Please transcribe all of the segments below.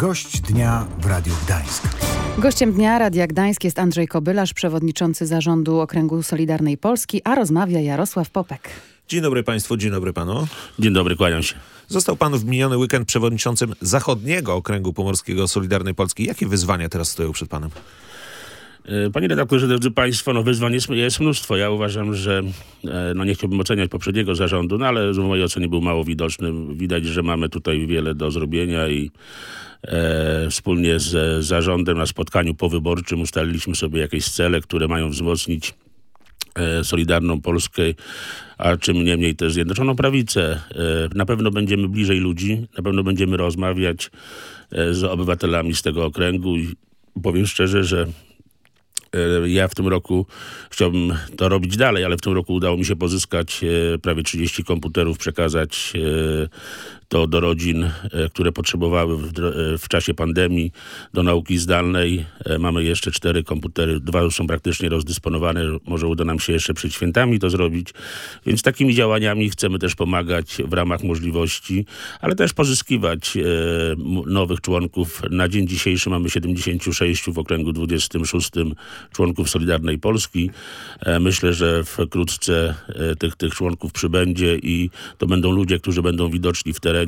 Gość dnia w Radiu Gdańsk. Gościem dnia Radia Gdańsk jest Andrzej Kobylarz, przewodniczący zarządu Okręgu Solidarnej Polski, a rozmawia Jarosław Popek. Dzień dobry państwu, dzień dobry panu. Dzień dobry, kłaniam się. Został pan w miniony weekend przewodniczącym Zachodniego Okręgu Pomorskiego Solidarnej Polski. Jakie wyzwania teraz stoją przed panem? Panie redaktorze, drodzy państwo, wyzwań jest mnóstwo. Ja uważam, że nie chciałbym oceniać poprzedniego zarządu, ale w mojej ocenie był mało widoczny. Widać, że mamy tutaj wiele do zrobienia i wspólnie z zarządem na spotkaniu powyborczym ustaliliśmy sobie jakieś cele, które mają wzmocnić Solidarną Polskę, a czym niemniej też Zjednoczoną Prawicę. Na pewno będziemy bliżej ludzi, na pewno będziemy rozmawiać z obywatelami z tego okręgu i powiem szczerze, że ja w tym roku chciałbym to robić dalej, ale w tym roku udało mi się pozyskać prawie 30 komputerów, przekazać to do rodzin, które potrzebowały w czasie pandemii do nauki zdalnej. Mamy jeszcze 4 komputery, 2 już są praktycznie rozdysponowane. Może uda nam się jeszcze przed świętami to zrobić. Więc takimi działaniami chcemy też pomagać w ramach możliwości, ale też pozyskiwać nowych członków. Na dzień dzisiejszy mamy 76 w okręgu 26 członków Solidarnej Polski. Myślę, że wkrótce tych członków przybędzie i to będą ludzie, którzy będą widoczni w terenie.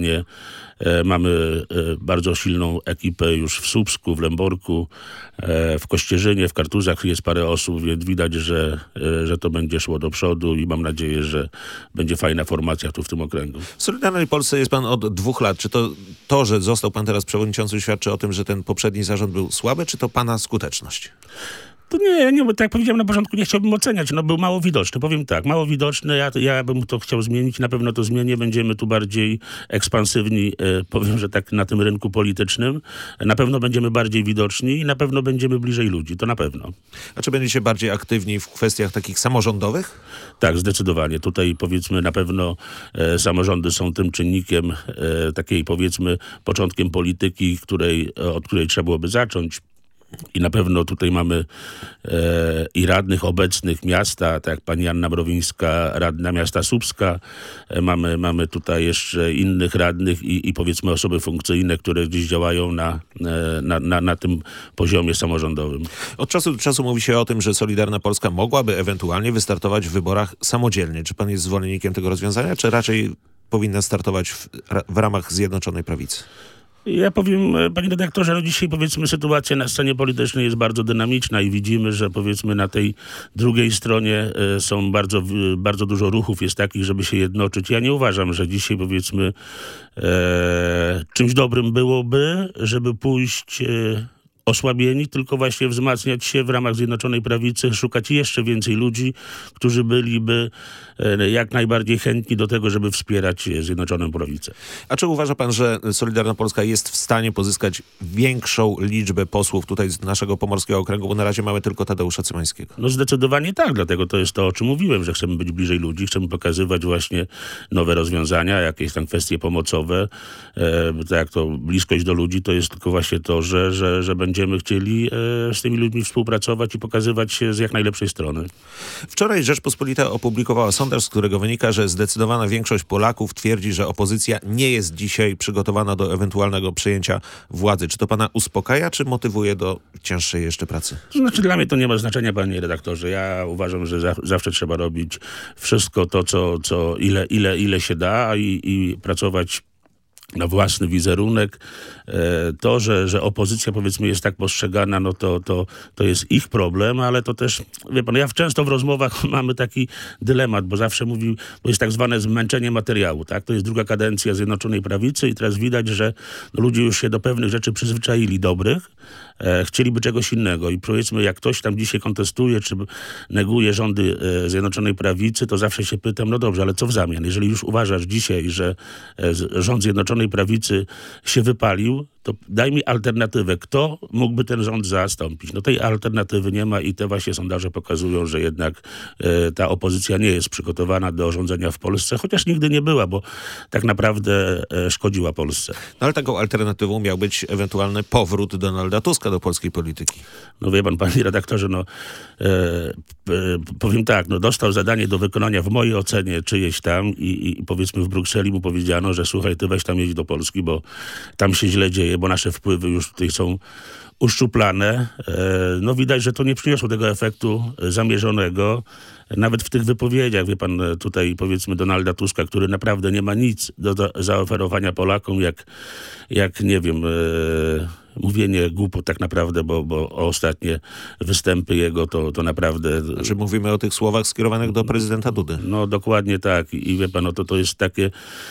Mamy bardzo silną ekipę już w Słupsku, w Lęborku, w Kościerzynie, w Kartuzach jest parę osób, więc widać, że to będzie szło do przodu i mam nadzieję, że będzie fajna formacja tu w tym okręgu. W Solidarnej Polsce jest pan od 2 lat. Czy to, że został pan teraz przewodniczącym, świadczy o tym, że ten poprzedni zarząd był słaby, czy to pana skuteczność? To nie, tak jak powiedziałem na początku, nie chciałbym oceniać. Był mało widoczny. Powiem tak, mało widoczny. Ja bym to chciał zmienić. Na pewno to zmienię. Będziemy tu bardziej ekspansywni, powiem, że tak na tym rynku politycznym. Na pewno będziemy bardziej widoczni i na pewno będziemy bliżej ludzi. To na pewno. A czy będziecie bardziej aktywni w kwestiach takich samorządowych? Tak, zdecydowanie. Tutaj powiedzmy na pewno samorządy są tym czynnikiem, takiej powiedzmy początkiem polityki, od której trzeba byłoby zacząć. I na pewno tutaj mamy i radnych obecnych miasta, tak jak pani Anna Mrowińska, radna miasta Słupska. Mamy tutaj jeszcze innych radnych i powiedzmy osoby funkcyjne, które gdzieś działają na tym poziomie samorządowym. Od czasu do czasu mówi się o tym, że Solidarna Polska mogłaby ewentualnie wystartować w wyborach samodzielnie. Czy pan jest zwolennikiem tego rozwiązania, czy raczej powinna startować w ramach Zjednoczonej Prawicy? Ja powiem, panie redaktorze, dzisiaj powiedzmy sytuacja na scenie politycznej jest bardzo dynamiczna i widzimy, że powiedzmy na tej drugiej stronie są bardzo dużo ruchów jest takich, żeby się jednoczyć. Ja nie uważam, że dzisiaj powiedzmy czymś dobrym byłoby, żeby pójść osłabieni, tylko właśnie wzmacniać się w ramach Zjednoczonej Prawicy, szukać jeszcze więcej ludzi, którzy byliby jak najbardziej chętni do tego, żeby wspierać Zjednoczoną Prawicę. A czy uważa pan, że Solidarna Polska jest w stanie pozyskać większą liczbę posłów tutaj z naszego Pomorskiego Okręgu, bo na razie mamy tylko Tadeusza Cymańskiego? No zdecydowanie tak, dlatego to jest to, o czym mówiłem, że chcemy być bliżej ludzi, chcemy pokazywać właśnie nowe rozwiązania, jakieś tam kwestie pomocowe, tak jak to bliskość do ludzi, to jest tylko właśnie to, że będziemy chcieli z tymi ludźmi współpracować i pokazywać się z jak najlepszej strony. Wczoraj Rzeczpospolita opublikowała sondaż, z którego wynika, że zdecydowana większość Polaków twierdzi, że opozycja nie jest dzisiaj przygotowana do ewentualnego przejęcia władzy. Czy to pana uspokaja, czy motywuje do cięższej jeszcze pracy? To znaczy dla mnie to nie ma znaczenia, panie redaktorze. Ja uważam, że zawsze trzeba robić wszystko to, ile się da i pracować na własny wizerunek. To, że opozycja powiedzmy jest tak postrzegana, no to jest ich problem, ale to też, wie pan, często w rozmowach mamy taki dylemat, bo zawsze bo jest tak zwane zmęczenie materiału, tak? To jest druga kadencja Zjednoczonej Prawicy i teraz widać, że ludzie już się do pewnych rzeczy przyzwyczaili dobrych, chcieliby czegoś innego i powiedzmy, jak ktoś tam dzisiaj kontestuje, czy neguje rządy Zjednoczonej Prawicy, to zawsze się pytam, no dobrze, ale co w zamian? Jeżeli już uważasz dzisiaj, że rząd Zjednoczonej Prawicy się wypalił, to daj mi alternatywę. Kto mógłby ten rząd zastąpić? No tej alternatywy nie ma i te właśnie sondaże pokazują, że jednak ta opozycja nie jest przygotowana do rządzenia w Polsce, chociaż nigdy nie była, bo tak naprawdę szkodziła Polsce. No ale taką alternatywą miał być ewentualny powrót Donalda Tuska do polskiej polityki. No wie pan, panie redaktorze, powiem tak, dostał zadanie do wykonania w mojej ocenie czyjeś tam i powiedzmy w Brukseli mu powiedziano, że słuchaj, ty weź tam jedź do Polski, bo tam się źle dzieje. dzieje, bo nasze wpływy już tutaj są uszczuplane. No widać, że to nie przyniosło tego efektu zamierzonego. Nawet w tych wypowiedziach, wie pan, tutaj powiedzmy Donalda Tuska, który naprawdę nie ma nic do zaoferowania Polakom, jak nie wiem, mówienie głupot tak naprawdę, bo ostatnie występy jego to naprawdę... Znaczy mówimy o tych słowach skierowanych do prezydenta Dudy. No dokładnie tak. I wie pan, to jest takie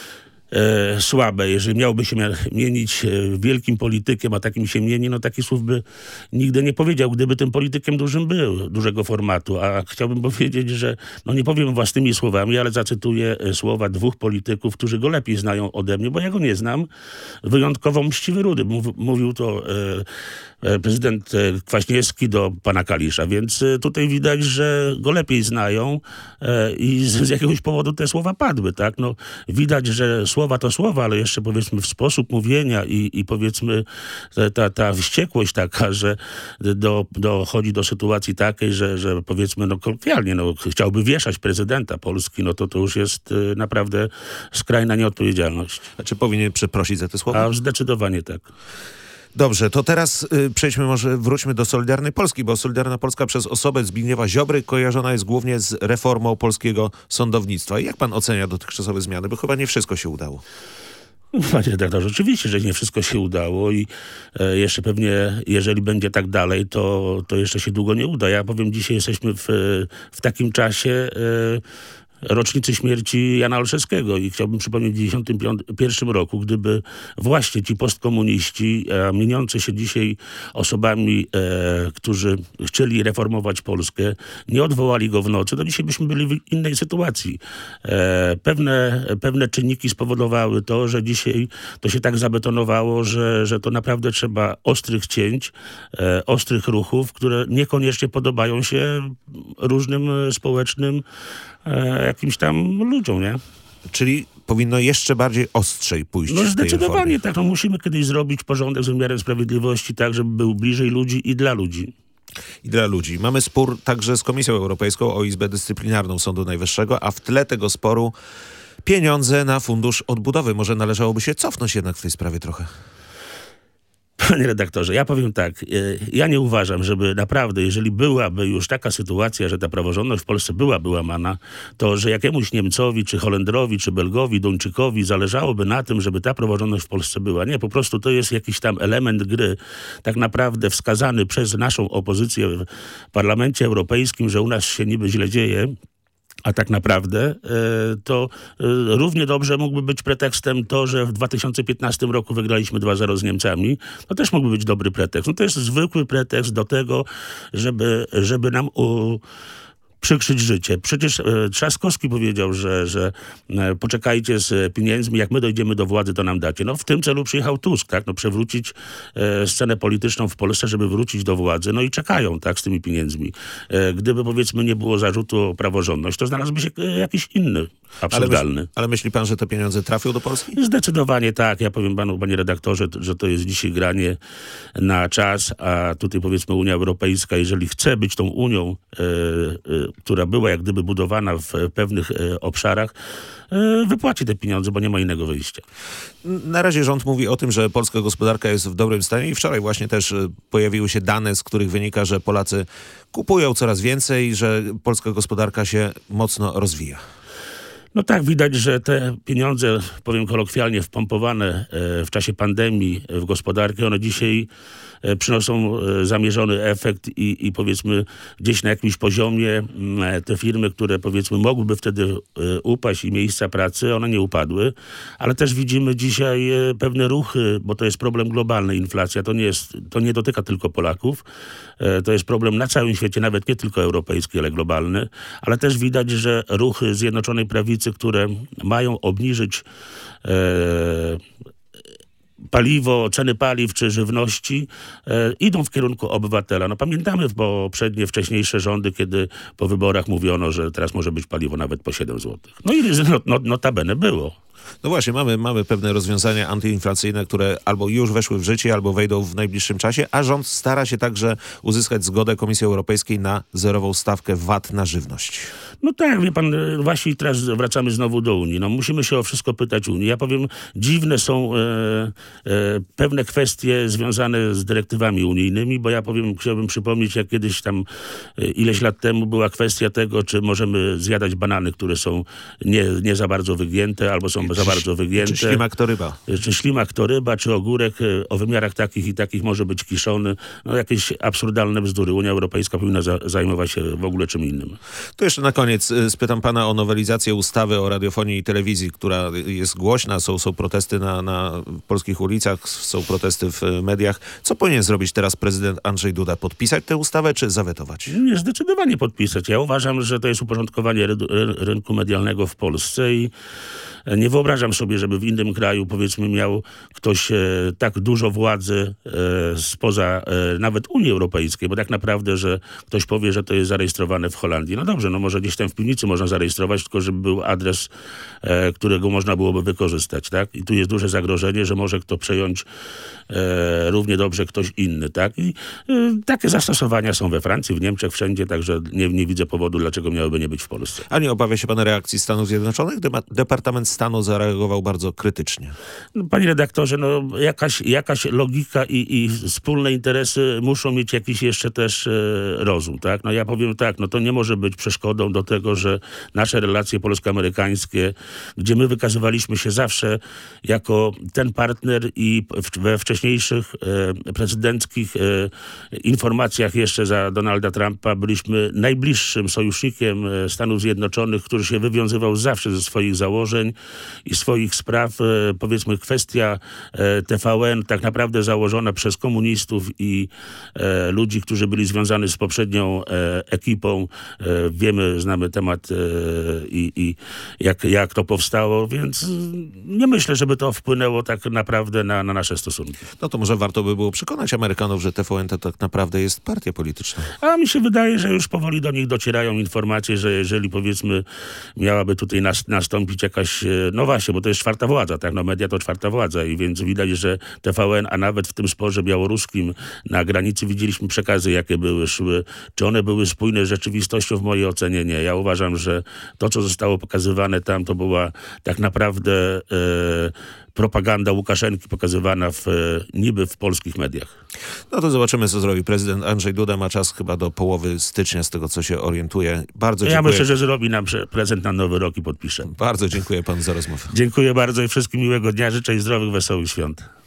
słabe. Jeżeli miałby się mienić wielkim politykiem, a takim się mieni, no takich słów by nigdy nie powiedział, gdyby tym politykiem dużym był, dużego formatu. A chciałbym powiedzieć, że no nie powiem własnymi słowami, ale zacytuję słowa dwóch polityków, którzy go lepiej znają ode mnie, bo ja go nie znam. Wyjątkowo mściwy Rudy. Mówił to prezydent Kwaśniewski do pana Kalisza, więc tutaj widać, że go lepiej znają i z jakiegoś powodu te słowa padły, tak? No, widać, że słowa to słowa, ale jeszcze powiedzmy w sposób mówienia i powiedzmy ta wściekłość taka, że dochodzi do sytuacji takiej, że powiedzmy no kolokwialnie, no chciałby wieszać prezydenta Polski, no to już jest naprawdę skrajna nieodpowiedzialność. A czy powinien przeprosić za te słowa? A zdecydowanie tak. Dobrze, to teraz wróćmy do Solidarnej Polski, bo Solidarna Polska przez osobę Zbigniewa Ziobry kojarzona jest głównie z reformą polskiego sądownictwa. I jak pan ocenia dotychczasowe zmiany? Bo chyba nie wszystko się udało. Panie redaktorze, oczywiście, że nie wszystko się udało i jeszcze pewnie, jeżeli będzie tak dalej, to jeszcze się długo nie uda. Ja powiem, dzisiaj jesteśmy w takim czasie rocznicy śmierci Jana Olszewskiego i chciałbym przypomnieć w 1991 roku, gdyby właśnie ci postkomuniści, mieniący się dzisiaj osobami, którzy chcieli reformować Polskę, nie odwołali go w nocy, to dzisiaj byśmy byli w innej sytuacji. Pewne czynniki spowodowały to, że dzisiaj to się tak zabetonowało, że to naprawdę trzeba ostrych cięć, ostrych ruchów, które niekoniecznie podobają się różnym społecznym jakimś tam ludziom, nie? Czyli powinno jeszcze bardziej ostrzej pójść. No zdecydowanie tak. No, musimy kiedyś zrobić porządek z wymiarem sprawiedliwości tak, żeby był bliżej ludzi i dla ludzi. I dla ludzi. Mamy spór także z Komisją Europejską o Izbę Dyscyplinarną Sądu Najwyższego, a w tle tego sporu pieniądze na Fundusz Odbudowy. Może należałoby się cofnąć jednak w tej sprawie trochę. Panie redaktorze, ja powiem tak, ja nie uważam, żeby naprawdę, jeżeli byłaby już taka sytuacja, że ta praworządność w Polsce byłaby łamana, to że jakiemuś Niemcowi, czy Holendrowi, czy Belgowi, Duńczykowi zależałoby na tym, żeby ta praworządność w Polsce była. Nie, po prostu to jest jakiś tam element gry, tak naprawdę wskazany przez naszą opozycję w Parlamencie Europejskim, że u nas się niby źle dzieje. A tak naprawdę to równie dobrze mógłby być pretekstem to, że w 2015 roku wygraliśmy 2-0 z Niemcami. To też mógłby być dobry pretekst. No to jest zwykły pretekst do tego, żeby nam przykrzyć życie. Przecież Trzaskowski powiedział, że poczekajcie z pieniędzmi, jak my dojdziemy do władzy, to nam dacie. No w tym celu przyjechał Tusk, tak? No przewrócić scenę polityczną w Polsce, żeby wrócić do władzy. No i czekają, tak, z tymi pieniędzmi. Gdyby powiedzmy nie było zarzutu o praworządność, to znalazłby się jakiś inny, absurdalny. Ale myśli pan, że te pieniądze trafią do Polski? Zdecydowanie tak. Ja powiem panu, panie redaktorze, że to jest dzisiaj granie na czas, a tutaj powiedzmy Unia Europejska, jeżeli chce być tą Unią, która była jak gdyby budowana w pewnych obszarach, wypłaci te pieniądze, bo nie ma innego wyjścia. Na razie rząd mówi o tym, że polska gospodarka jest w dobrym stanie i wczoraj właśnie też pojawiły się dane, z których wynika, że Polacy kupują coraz więcej i że polska gospodarka się mocno rozwija. No tak, widać, że te pieniądze, powiem kolokwialnie, wpompowane w czasie pandemii w gospodarkę, one dzisiaj przynoszą zamierzony efekt i powiedzmy gdzieś na jakimś poziomie te firmy, które powiedzmy mogłyby wtedy upaść i miejsca pracy, one nie upadły, ale też widzimy dzisiaj pewne ruchy, bo to jest problem globalny, inflacja, to nie dotyka tylko Polaków, to jest problem na całym świecie, nawet nie tylko europejski, ale globalny, ale też widać, że ruchy Zjednoczonej Prawicy, które mają obniżyć paliwo, ceny paliw czy żywności idą w kierunku obywatela. No pamiętamy poprzednie, wcześniejsze rządy, kiedy po wyborach mówiono, że teraz może być paliwo nawet po 7 zł. No i notabene było. No właśnie, mamy pewne rozwiązania antyinflacyjne, które albo już weszły w życie, albo wejdą w najbliższym czasie, a rząd stara się także uzyskać zgodę Komisji Europejskiej na zerową stawkę VAT na żywność. No tak, wie pan, właśnie teraz wracamy znowu do Unii. No musimy się o wszystko pytać Unii. Ja powiem, dziwne są pewne kwestie związane z dyrektywami unijnymi, bo ja powiem, chciałbym przypomnieć, jak kiedyś tam ileś lat temu była kwestia tego, czy możemy zjadać banany, które są nie za bardzo wygięte, albo są za bardzo wygięte. Czy ślimak to ryba. Czy ślimak to ryba, czy ogórek o wymiarach takich i takich może być kiszony. No jakieś absurdalne bzdury. Unia Europejska powinna zajmować się w ogóle czym innym. To jeszcze na koniec spytam pana o nowelizację ustawy o radiofonii i telewizji, która jest głośna. Są protesty na polskich ulicach, są protesty w mediach. Co powinien zrobić teraz prezydent Andrzej Duda? Podpisać tę ustawę, czy zawetować? Nie, zdecydowanie podpisać. Ja uważam, że to jest uporządkowanie rynku medialnego w Polsce i nie wyobrażam sobie, żeby w innym kraju, powiedzmy, miał ktoś tak dużo władzy spoza nawet Unii Europejskiej, bo tak naprawdę, że ktoś powie, że to jest zarejestrowane w Holandii. No dobrze, no może gdzieś tam w piwnicy można zarejestrować, tylko żeby był adres, którego można byłoby wykorzystać, tak? I tu jest duże zagrożenie, że może kto przejąć równie dobrze ktoś inny, tak? I takie zastosowania są we Francji, w Niemczech, wszędzie, także nie widzę powodu, dlaczego miałyby nie być w Polsce. A nie obawia się pan reakcji Stanów Zjednoczonych? Departament Stanu zareagował bardzo krytycznie. No, panie redaktorze, no jakaś logika i wspólne interesy muszą mieć jakiś jeszcze też rozum, tak? No ja powiem tak, no to nie może być przeszkodą do tego, że nasze relacje polsko-amerykańskie, gdzie my wykazywaliśmy się zawsze jako ten partner i we wcześniejszych prezydenckich informacjach jeszcze za Donalda Trumpa byliśmy najbliższym sojusznikiem Stanów Zjednoczonych, który się wywiązywał zawsze ze swoich założeń i swoich spraw. Powiedzmy, kwestia TVN tak naprawdę założona przez komunistów i ludzi, którzy byli związani z poprzednią ekipą. Znamy temat i jak to powstało, więc nie myślę, żeby to wpłynęło tak naprawdę na nasze stosunki. No to może warto by było przekonać Amerykanów, że TVN to tak naprawdę jest partia polityczna. A mi się wydaje, że już powoli do nich docierają informacje, że jeżeli powiedzmy miałaby tutaj nastąpić jakaś, no właśnie, bo to jest czwarta władza, tak? No media to czwarta władza i więc widać, że TVN, a nawet w tym sporze białoruskim na granicy widzieliśmy przekazy, jakie szły. Czy one były spójne z rzeczywistością? W mojej ocenie nie. Ja uważam, że to, co zostało pokazywane tam, to była tak naprawdę propaganda Łukaszenki pokazywana niby w polskich mediach. No to zobaczymy, co zrobi prezydent Andrzej Duda. Ma czas chyba do połowy stycznia, z tego co się orientuję. Bardzo dziękuję. Ja myślę, że zrobi nam prezent na Nowy Rok i podpisze. Bardzo dziękuję panu za rozmowę. Dziękuję bardzo i wszystkim miłego dnia. Życzę i zdrowych, wesołych świąt.